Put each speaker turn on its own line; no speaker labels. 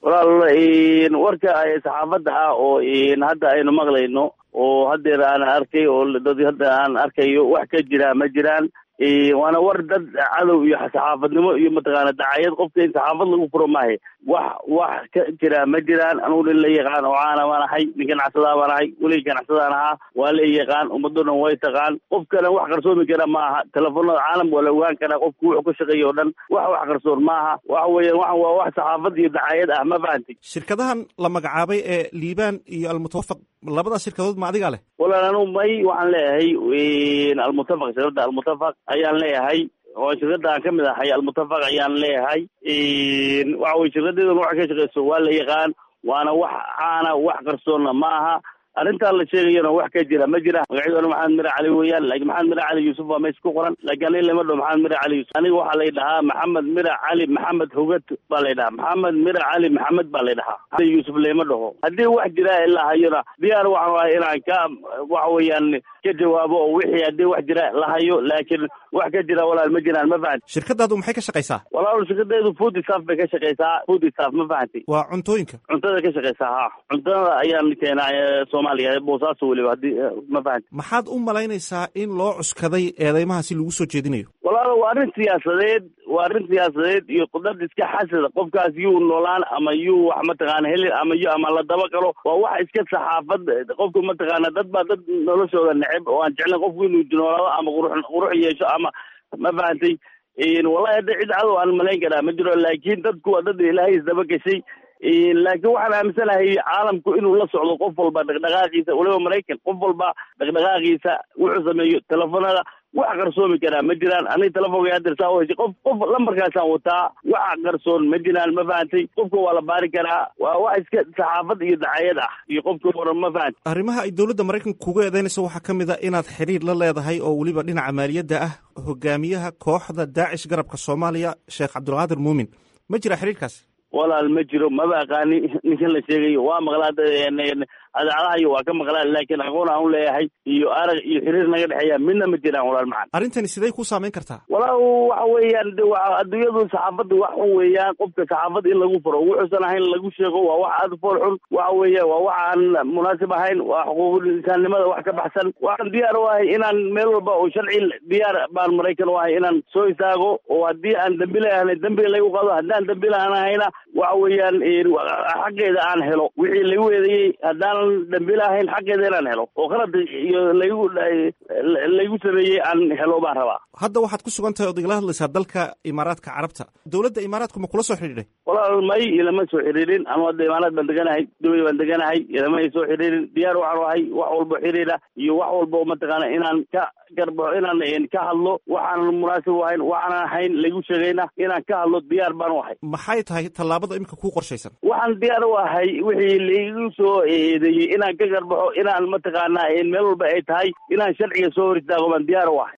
walaal warka saxaafadda ah oo hadda aynu maqlayno oo haddeer aan arkay oo dad hadda aan arkayo wax ka jira ma jiraan. waana war dad cadow iyo saxaafadnimo iyo mataqaana dacayad qofka in saxaafad lagu furo maahe wax ka jira ma jiraan. anugu nin la yaqaan oo caana baan ahay, nin ganacsadaa baan ahay, weliga ganacsadaan ahaa, waa la yaqaan, ummadoo dhan way taqaan. qofkana wax qarsoomi kara ma aha, telefoonada caalam waa la ogaan karaa qofku wuxuu ka shaqeeya oo dhan wax qarsoon maaha. waxa weeyaan waxan waa wax saxaafad iyo dacayad ah, ma fahanti.
shirkadahan la magacaabay ee liibaan iyo almutawafaq, labadaas shirkadood ma adigaa leh?
walaal anugu waxaan leeyahay almutafaq, shirkadda almutafaq ayaan leeyahay, oo shirkadda aan ka mid ahay almutafaq ayaan leeyahay. waxa weye shirkadeeduna waxa ka shaqeyso waa la yaqaan, waana wax caana, wax qarsoonna ma aha. arrintaan la sheegayana wax ka jira ma jira. magacyadooda maxamed mire cali weeyaan, laakiin maxamed mire cali yuusuf waa meesha ku qoran, laakiin aniga lama dhaho maxamed mire cali yuusuf. aniga waxaa lay dhahaa maxamed mire cali maxamed hogad baa lay dhahaa, maxamed mire cali maxamed baa lay dhahaa, cali yuusuf lama dhaho. haddii wax jira ilaa hayona diyaar waxaan ahay inaan ka waxa weeyaan ka jawaabo oo wixii haddii wax jira la hayo, laakiin wax ka jira walaal ma jiraan, ma fahanti.
shirkadaadu maxay ka shaqaysaa?
walaal shirkadeedu food staff bay ka shaqaysaa, food staff, ma fahanti.
waa cuntooyinka,
cuntada ka shaqaysaa. ha, cuntada ayaan keenaa Soomaaliya, boosaaso weliba, haddii ma fahanti.
maxaad u malaynaysaa in loo cuskaday eedeymahaasi lagu soo jeedinayo?
walaal waa arrin siyaasadeed iyo dad iska xasada. qofkaas yuu noolaan ama yuu wax mataqaana helin ama la daba galo, waa wax iska saxaafad. qofku mataqaana dad baa dad noloshooda neceb oo aan jeclayn qofku inuu noolaado ama qurux yeesho ama ma fahantay. wallahi hadda cid cadow aan malayn karaa ma jiro, laakiin dadku waa dad ilaahay isdaba gashay. laakiin waxaan aaminsanahay caalamku inuu la socdo qof walba dhaqdhaqaaqiisa, waliba Maraykan qof walba dhaqdhaqaaqiisa wuxuu sameeyo. telefoonada wax qarsoomi karaa ma jiraan. aniga telefoonka hadirsaa u heshay qof lambarkaasaan wataa, wax qarsoon ma jiraan, ma fahantay. qofka waa la baari karaa, waa wax iska saxaafad iyo dacayad ah iyo qofka waran, ma fahantay.
arrimaha ay dowladda Maraykanka kuga eedeynayso waxaa ka mid a inaad xiriir la leedahay oo weliba dhinaca maaliyadda ah hogaamiyaha kooxda Daacish garabka Soomaaliya Sheekh Cabdulqaadir Muumin. ma jira xiriirkaas?
walaal ma jiro, maba aqaani ninkan la sheegayo. waa maqlaa adaacadahayo waa ka maqlaa, laakiin aqoon aan u leeyahay iyo arag iyo xiriir naga dhexeeya midna ma jiraan walaal macan.
arrintani sidee ku saameyn kartaa?
walaal waxa weeyaan adduunyadu saxaafadda wax xun weeyaan. qofka saxaafad in lagu furo wuxuusan ahayn lagu sheego waa wax aad fool xun. waxa weeye waa wax aan munaasib ahayn, waa xuquuqul insaannimada wax ka baxsan. waxaan diyaar u ahay inaan meel walba oo sharci diyaar baan Maraykan u ahay inaan soo istaago, oo haddii aan dambi leeyahay dambiga lagu qaado, haddaan dambi lahanahayna waxa weeyaan xaqeeda aan helo. wixii lagu eedeeyey haddaanan dambi lahayn xaqeeda inaan helo, oo qalad iyo laygu sameeyey aan helo baan rabaa.
hadda waxaad ku sugan tahay ood igala hadlaysaa dalka Imaaraadka Carabta. dowladda Imaaraadku ma kula soo xidhiidhay?
walaal may ilama soo xiriirin. anu hadda Imaaraad baan deganahay, Dubai baan deganahay, ilama ay soo xiriirin. diyaar waxaan u ahay wax walbo xiriira iyo wax walbo mataqaana inaan ka garbaxo, inaan ka hadlo waxaanan munaasib u ahayn, waxaanan ahayn lagu sheegayna inaan ka hadlo diyaar baan u ahay.
maxay tahay tallaabada imika kuu qorshaysan?
waxaan diyaar u ahay wixii laigu soo eedeeyey inaan ka garbaxo, inaan mataqaanaa meel walba ay tahay inaan sharciga soo hor istaago baan diyaar u ahay.